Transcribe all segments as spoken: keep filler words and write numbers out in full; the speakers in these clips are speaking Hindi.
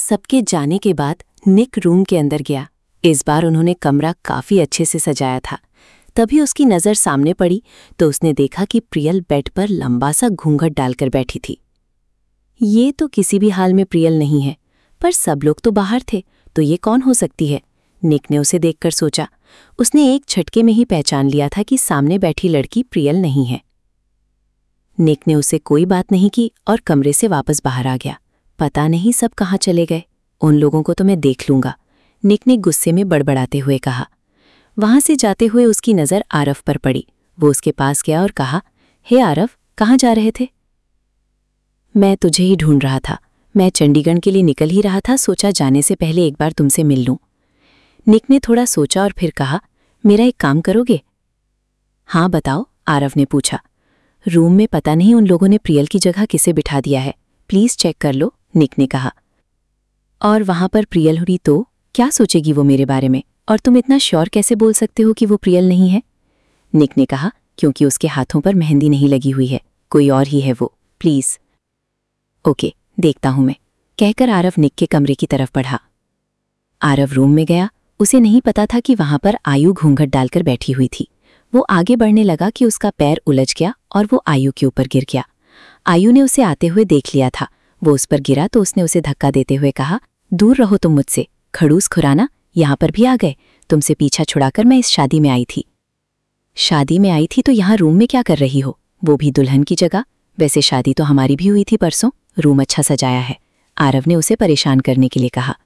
सबके जाने के बाद निक रूम के अंदर गया। इस बार उन्होंने कमरा काफी अच्छे से सजाया था। तभी उसकी नज़र सामने पड़ी तो उसने देखा कि प्रियल बेड पर लंबा सा घूंघट डालकर बैठी थी। ये तो किसी भी हाल में प्रियल नहीं है, पर सब लोग तो बाहर थे, तो ये कौन हो सकती है? निक ने उसे देखकर सोचा। उसने एक झटके में ही पहचान लिया था कि सामने बैठी लड़की प्रियल नहीं है। निक ने उसे कोई बात नहीं की और कमरे से वापस बाहर आ गया। पता नहीं सब कहाँ चले गए, उन लोगों को तो मैं देख लूंगा, निक ने गुस्से में बड़बड़ाते हुए कहा। वहां से जाते हुए उसकी नज़र आरव पर पड़ी। वो उसके पास गया और कहा, हे आरव, कहाँ जा रहे थे? मैं तुझे ही ढूंढ रहा था। मैं चंडीगढ़ के लिए निकल ही रहा था, सोचा जाने से पहले एक बार तुमसे मिल लूं। निक ने थोड़ा सोचा और फिर कहा, मेरा एक काम करोगे? हाँ बताओ, आरव ने पूछा। रूम में पता नहीं उन लोगों ने प्रियल की जगह किसे बिठा दिया है, प्लीज चेक कर लो, निक ने कहा। और वहां पर प्रियल हुई तो क्या सोचेगी वो मेरे बारे में? और तुम इतना श्योर कैसे बोल सकते हो कि वो प्रियल नहीं है? निक ने कहा, क्योंकि उसके हाथों पर मेहंदी नहीं लगी हुई है, कोई और ही है वो, प्लीज। ओके, देखता हूं मैं, कहकर आरव निक के कमरे की तरफ बढ़ा। आरव रूम में गया। उसे नहीं पता था कि वहां पर आयु घूंघट डालकर बैठी हुई थी। वो आगे बढ़ने लगा कि उसका पैर उलझ गया और वो आयु के ऊपर गिर गया। आयु ने उसे आते हुए देख लिया था। वो उस पर गिरा तो उसने उसे धक्का देते हुए कहा, दूर रहो तुम मुझसे, खड़ूस खुराना, यहाँ पर भी आ गए? तुमसे पीछा छुड़ाकर मैं इस शादी में आई थी। शादी में आई थी तो यहाँ रूम में क्या कर रही हो, वो भी दुल्हन की जगह? वैसे शादी तो हमारी भी हुई थी परसों, रूम अच्छा सजाया है, आरव ने उसे परेशान करने के लिए कहा।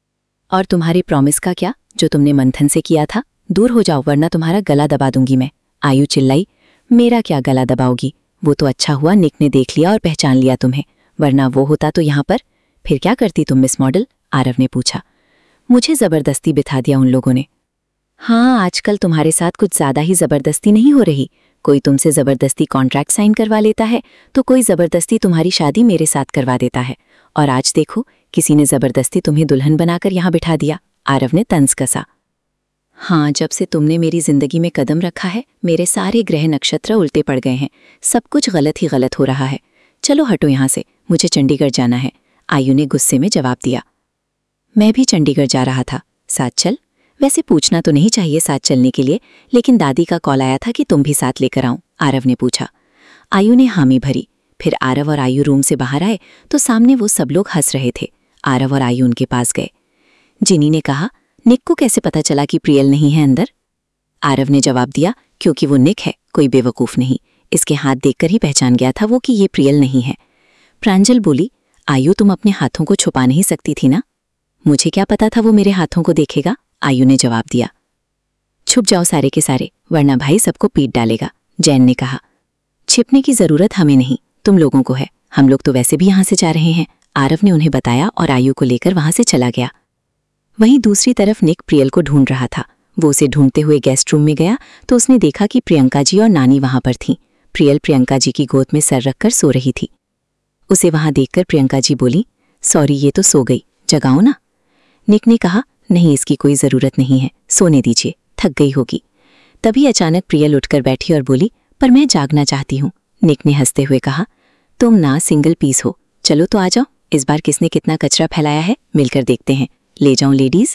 और तुम्हारी प्रॉमिस का क्या, जो तुमने मंथन से किया था? दूर हो जाओ वरना तुम्हारा गला दबा दूंगी मैं, आयु चिल्लाई। मेरा क्या गला दबाओगी? वो तो अच्छा हुआ निक ने देख लिया और पहचान लिया तुम्हें, वरना वो होता तो यहाँ पर। फिर क्या करती तुम मिस मॉडल? आरव ने पूछा। मुझे जबरदस्ती बिठा दिया उन लोगों ने। हाँ, आजकल तुम्हारे साथ कुछ ज्यादा ही जबरदस्ती नहीं हो रही? कोई तुमसे जबरदस्ती कॉन्ट्रैक्ट साइन करवा लेता है तो कोई जबरदस्ती तुम्हारी शादी मेरे साथ करवा देता है, और आज देखो किसी ने जबरदस्ती तुम्हें दुल्हन बनाकर यहाँ बिठा दिया, आरव ने तंज कसा। हाँ, जब से तुमने मेरी जिंदगी में कदम रखा है मेरे सारे ग्रह नक्षत्र उल्टे पड़ गए हैं, सब कुछ गलत ही गलत हो रहा है। चलो हटो यहाँ से, मुझे चंडीगढ़ जाना है, आयु ने गुस्से में जवाब दिया। मैं भी चंडीगढ़ जा रहा था, साथ चल? वैसे पूछना तो नहीं चाहिए साथ चलने के लिए, लेकिन दादी का कॉल आया था कि तुम भी साथ लेकर आऊं, आरव ने पूछा। आयु ने हामी भरी। फिर आरव और आयु रूम से बाहर आए तो सामने वो सब लोग हंस रहे थे। आरव और आयु उनके पास गए। जिनी ने कहा, निक को कैसे पता चला कि प्रियल नहीं है अंदर? आरव ने जवाब दिया, क्योंकि वो निक है, कोई बेवकूफ नहीं, इसके हाथ देखकर ही पहचान गया था वो कि ये प्रियल नहीं है। प्रांजल बोली, आयु तुम अपने हाथों को छुपा नहीं सकती थी ना? मुझे क्या पता था वो मेरे हाथों को देखेगा, आयु ने जवाब दिया। छुप जाओ सारे के सारे, वरना भाई सबको पीट डालेगा, जैन ने कहा। छिपने की जरूरत हमें नहीं, तुम लोगों को है, हम लोग तो वैसे भी यहाँ से जा रहे हैं, आरव ने उन्हें बताया और आयु को लेकर वहां से चला गया। वहीं दूसरी तरफ निक प्रियल को ढूंढ रहा था। वो उसे ढूंढते हुए गेस्ट रूम में गया तो उसने देखा कि प्रियंका जी और नानी वहां पर थीं। प्रियल प्रियंका जी की गोद में सर रखकर सो रही थी। उसे वहां देखकर प्रियंका जी बोली, सॉरी ये तो सो गई, जगाओ ना। निक ने कहा, नहीं इसकी कोई जरूरत नहीं है, सोने दीजिए, थक गई होगी। तभी अचानक प्रियल उठकर बैठी और बोली, पर मैं जागना चाहती हूँ। निक ने हंसते हुए कहा, तुम ना सिंगल पीस हो, चलो तो आ जाओ, इस बार किसने कितना कचरा फैलाया है मिलकर देखते हैं, ले जाऊं लेडीज।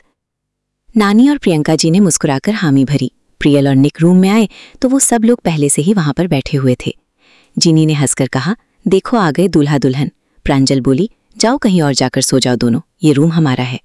नानी और प्रियंका जी ने मुस्कुराकर हामी भरी। प्रियल और निक रूम में आए तो वो सब लोग पहले से ही वहां पर बैठे हुए थे। जिनी ने हंसकर कहा, देखो आ गए दूल्हा दुल्हन। प्रांजल बोली, जाओ कहीं और जाकर सो जाओ दोनों, ये रूम हमारा है।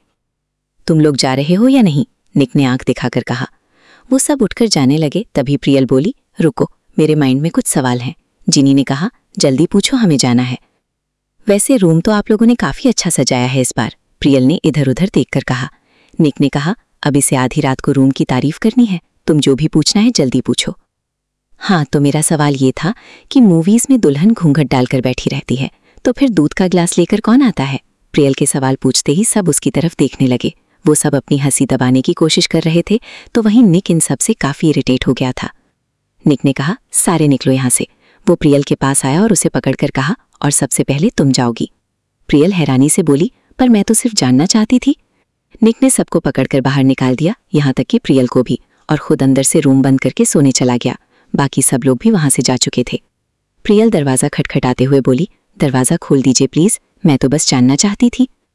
तुम लोग जा रहे हो या नहीं? निक ने आंख दिखाकर कहा। वो सब उठकर जाने लगे। तभी प्रियल बोली, रुको, मेरे माइंड में कुछ सवाल हैं। जिनी ने कहा, जल्दी पूछो, हमें जाना है। वैसे रूम तो आप लोगों ने काफी अच्छा सजाया है इस बार, प्रियल ने इधर उधर देखकर कहा। निक ने कहा, अब इसे आधी रात को रूम की तारीफ करनी है, तुम जो भी पूछना है जल्दी पूछो। हाँ, तो मेरा सवाल ये था कि मूवीज में दुल्हन घूंघट डालकर बैठी रहती है, तो फिर दूध का गिलास लेकर कौन आता है? प्रियल के सवाल पूछते ही सब उसकी तरफ देखने लगे। वो सब अपनी हंसी दबाने की कोशिश कर रहे थे, तो वहीं निक इन सब से काफी इरिटेट हो गया था। निक ने कहा, सारे निकलो यहाँ से। वो प्रियल के पास आया और उसे पकड़कर कहा, और सबसे पहले तुम जाओगी। प्रियल हैरानी से बोली, पर मैं तो सिर्फ जानना चाहती थी। निक ने सबको पकड़कर बाहर निकाल दिया, यहाँ तक कि प्रियल को भी, और खुद अंदर से रूम बंद करके सोने चला गया। बाकी सब लोग भी वहां से जा चुके थे। प्रियल दरवाजा खटखटाते हुए बोली, दरवाजा खोल दीजिए प्लीज, मैं तो बस जानना चाहती थी।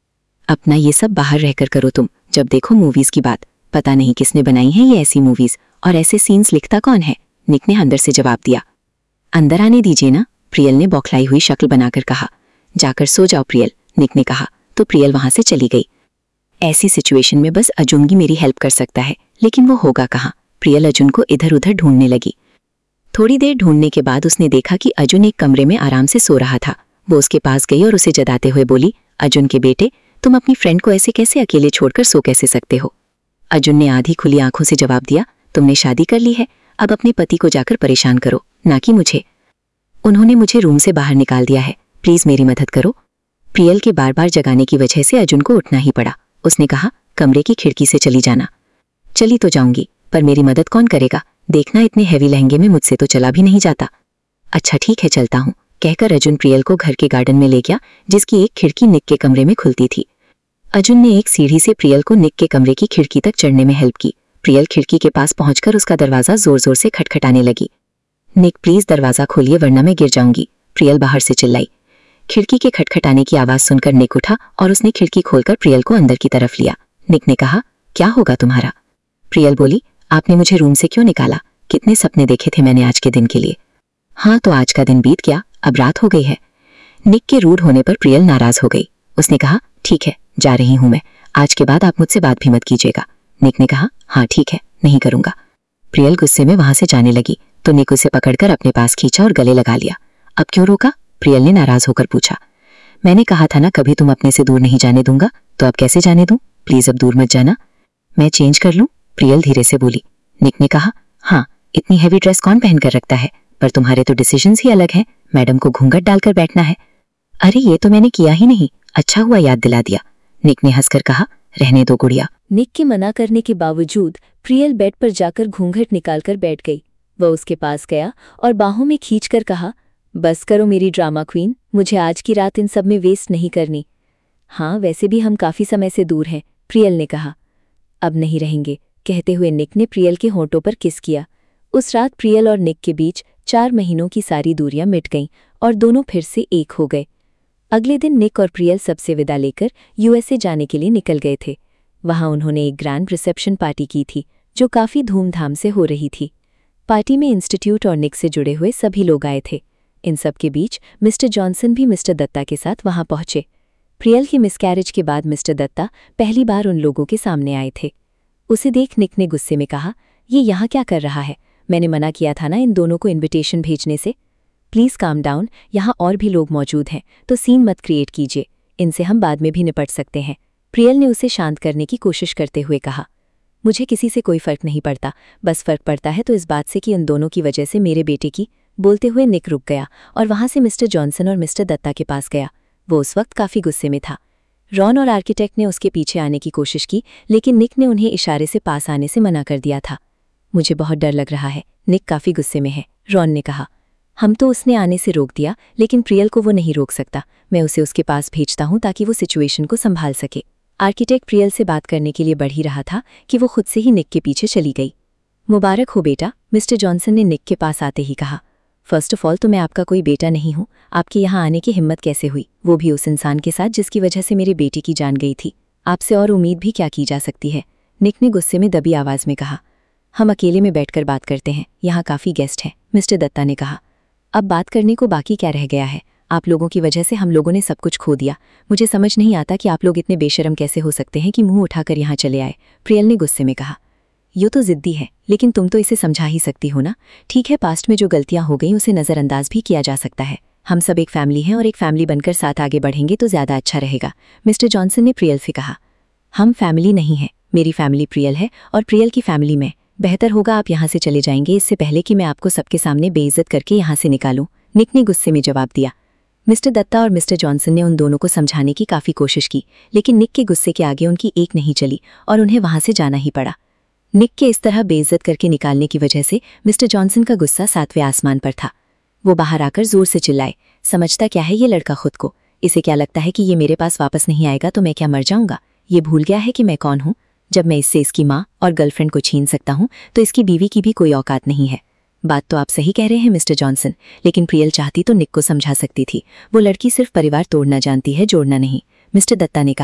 अपना ये सब बाहर रहकर करो तुम, जब देखो मूवीज की बात। पता नहीं किसने बनाई है ये ऐसी मूवीज, और ऐसे सीन्स लिखता कौन है? निक ने अंदर से जवाब दिया। अंदर आने दीजिए ना, प्रियल ने बौखलाई हुई शक्ल बनाकर कहा। जाकर सो जाओ प्रियल, निक ने कहा तो प्रियल वहां से चली गई। ऐसी सिचुएशन में बस अर्जुन ही मेरी हेल्प कर सकता है, लेकिन वो होगा कहाँ? प्रियल अर्जुन को इधर उधर ढूंढने लगी। थोड़ी देर ढूंढने के बाद उसने देखा कि अर्जुन एक कमरे में आराम से सो रहा था। वो उसके पास गई और उसे जताते हुए बोली, अर्जुन के बेटे, तुम अपनी फ्रेंड को ऐसे कैसे अकेले छोड़कर सो कैसे सकते हो? अर्जुन ने आधी खुली आंखों से जवाब दिया, तुमने शादी कर ली है, अब अपने पति को जाकर परेशान करो, ना कि मुझे। उन्होंने मुझे रूम से बाहर निकाल दिया है, प्लीज मेरी मदद करो। प्रियल के बार बार जगाने की वजह से अर्जुन को उठना ही पड़ा। उसने कहा, कमरे की खिड़की से चली जाना। चली तो जाऊंगी, पर मेरी मदद कौन करेगा? देखना इतने हैवी लहंगे में मुझसे तो चला भी नहीं जाता। अच्छा ठीक है, चलता हूँ, कहकर अर्जुन प्रियल को घर के गार्डन में ले गया, जिसकी एक खिड़की निक के कमरे में खुलती थी। अर्जुन ने एक सीढ़ी से प्रियल को निक के कमरे की खिड़की तक चढ़ने में हेल्प की। प्रियल खिड़की के पास पहुंचकर उसका दरवाजा जोर जोर से खटखटाने लगी। निक प्लीज दरवाजा खोलिए वरना मैं गिर जाऊंगी, प्रियल बाहर से चिल्लाई। खिड़की के खटखटाने की आवाज सुनकर निक उठा और उसने खिड़की खोलकर प्रियल को अंदर की तरफ लिया। निक ने कहा, क्या होगा तुम्हारा? प्रियल बोली, आपने मुझे रूम से क्यों निकाला? कितने सपने देखे थे मैंने आज के दिन के लिए। हाँ तो आज का दिन बीत गया, अब रात हो गई है। निक के रूड होने पर प्रियल नाराज हो गई। उसने कहा, ठीक है, जा रही हूं मैं, आज के बाद आप मुझसे बात भी मत कीजिएगा। निक ने कहा, हाँ ठीक है, नहीं करूंगा। प्रियल गुस्से में वहां से जाने लगी तो निक उसे पकड़कर अपने पास खींचा और गले लगा लिया। अब क्यों रोका? प्रियल ने नाराज होकर पूछा। मैंने कहा था ना कभी तुम अपने से दूर नहीं जाने दूंगा, तो अब कैसे जाने दूं? प्लीज अब दूर मत जाना। मैं चेंज कर लूं? प्रियल धीरे से बोली। निक ने कहा, हाँ, इतनी हैवी ड्रेस कौन पहन कर रखता है, पर तुम्हारे तो डिसीजंस ही अलग हैं, मैडम को घूंघट डालकर बैठना है। अरे ये तो मैंने किया ही नहीं, अच्छा हुआ याद दिला दिया। निक ने हंसकर कहा, रहने दो गुड़िया। निक के मना करने के बावजूद प्रियल बेड पर जाकर घूंघट निकालकर बैठ गई। वह उसके पास गया और बाहों में खींचकर कहा, बस करो मेरी ड्रामा क्वीन, मुझे आज की रात इन सब में वेस्ट नहीं करनी। हाँ वैसे भी हम काफी समय से दूर हैं, प्रियल ने कहा। अब नहीं रहेंगे, कहते हुए निक ने प्रियल के होंठों पर किस किया। उस रात प्रियल और निक के बीच चार महीनों की सारी दूरियां मिट गईं और दोनों फिर से एक हो गए। अगले दिन निक और प्रियल सबसे विदा लेकर यूएसए जाने के लिए निकल गए थे। वहां उन्होंने एक ग्रैंड रिसेप्शन पार्टी की थी जो काफी धूमधाम से हो रही थी। पार्टी में इंस्टीट्यूट और निक से जुड़े हुए सभी लोग आए थे। इन सब के बीच मिस्टर जॉनसन भी मिस्टर दत्ता के साथ वहां पहुंचे। प्रियल की मिसकैरेज के बाद मिस्टर दत्ता पहली बार उन लोगों के सामने आए थे। उसे देख निक ने गुस्से में कहा, ये यहाँ क्या कर रहा है? मैंने मना किया था ना इन दोनों को इन्विटेशन भेजने से। प्लीज काम डाउन, यहाँ और भी लोग मौजूद हैं, तो सीन मत क्रिएट कीजिए, इनसे हम बाद में भी निपट सकते हैं। प्रियल ने उसे शांत करने की कोशिश करते हुए कहा, मुझे किसी से कोई फर्क नहीं पड़ता, बस फर्क पड़ता है तो इस बात से कि उन दोनों की वजह से मेरे बेटे की। बोलते हुए निक रुक गया और वहां से मिस्टर जॉनसन और मिस्टर दत्ता के पास गया। वो उस वक्त काफी गुस्से में था। रॉन और आर्किटेक्ट ने उसके पीछे आने की कोशिश की, लेकिन निक ने उन्हें इशारे से पास आने से मना कर दिया था। मुझे बहुत डर लग रहा है, निक काफी गुस्से में है, रॉन ने कहा। हम तो उसने आने से रोक दिया, लेकिन प्रियल को वो नहीं रोक सकता। मैं उसे उसके पास भेजता हूँ ताकि वो सिचुएशन को संभाल सके। आर्किटेक्ट प्रियल से बात करने के लिए बढ़ ही रहा था कि वो खुद से ही निक के पीछे चली गई। मुबारक हो बेटा, मिस्टर जॉनसन ने निक के पास आते ही कहा। फर्स्ट ऑफ ऑल तो मैं आपका कोई बेटा नहीं हूँ, आपके यहाँ आने की हिम्मत कैसे हुई, वो भी उस इंसान के साथ जिसकी वजह से मेरे बेटे की जान गई थी। आपसे और उम्मीद भी क्या की जा सकती है, निक ने गुस्से में दबी आवाज में कहा। हम अकेले में बैठकर बात करते हैं, यहाँ काफ़ी गेस्ट हैं, मिस्टर दत्ता ने कहा। अब बात करने को बाकी क्या रह गया है? आप लोगों की वजह से हम लोगों ने सब कुछ खो दिया। मुझे समझ नहीं आता कि आप लोग इतने बेशर्म कैसे हो सकते हैं कि मुंह उठाकर यहाँ चले आए, प्रियल ने गुस्से में कहा। यो तो जिद्दी है, लेकिन तुम तो इसे समझा ही सकती हो ना। ठीक है, पास्ट में जो गलतियां हो गई उसे नज़रअंदाज भी किया जा सकता है। हम सब एक फैमिली हैं और एक फैमिली बनकर साथ आगे बढ़ेंगे तो ज़्यादा अच्छा रहेगा, मिस्टर जॉनसन ने प्रियल से कहा। हम फैमिली नहीं हैं, मेरी फैमिली प्रियल है और प्रियल की फैमिली मैं। बेहतर होगा आप यहाँ से चले जाएंगे, इससे पहले कि मैं आपको सबके सामने बेइज्जत करके यहाँ से निकालूं, निक ने गुस्से में जवाब दिया। मिस्टर दत्ता और मिस्टर जॉनसन ने उन दोनों को समझाने की काफ़ी कोशिश की, लेकिन निक के गुस्से के आगे उनकी एक नहीं चली और उन्हें वहाँ से जाना ही पड़ा। निक के इस तरह बेइज्जत करके निकालने की वजह से मिस्टर जॉनसन का गुस्सा सातवें आसमान पर था। वो बाहर आकर जोर से चिल्लाए, समझता क्या है ये लड़का खुद को? इसे क्या लगता है कि ये मेरे पास वापस नहीं आएगा तो मैं क्या मर जाऊंगा? ये भूल गया है कि मैं कौन हूँ? जब मैं इससे इसकी माँ और गर्लफ्रेंड को छीन सकता हूँ तो इसकी बीवी की भी कोई औकात नहीं है। बात तो आप सही कह रहे हैं मिस्टर जॉनसन, लेकिन प्रियल चाहती तो निक को समझा सकती थी। वो लड़की सिर्फ परिवार तोड़ना जानती है, जोड़ना नहीं, मिस्टर दत्ता ने कहा।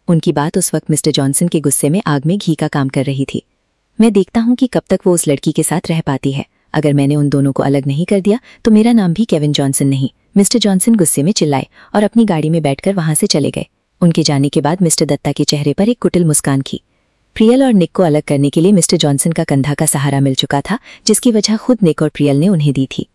उनकी बात उस वक्त मिस्टर जॉनसन के गुस्से में आग में घी का काम कर रही थी। मैं देखता हूँ कि कब तक वो उस लड़की के साथ रह पाती है। अगर मैंने उन दोनों को अलग नहीं कर दिया तो मेरा नाम भी केविन जॉनसन नहीं। मिस्टर जॉनसन गुस्से में चिल्लाए और अपनी गाड़ी में बैठकर वहां से चले गए। उनके जाने के बाद मिस्टर दत्ता के चेहरे पर एक कुटिल मुस्कान थी। प्रियल और निक को अलग करने के लिए मिस्टर जॉनसन का कंधा का सहारा मिल चुका था, जिसकी वजह खुद निक और प्रियल ने उन्हें दी थी।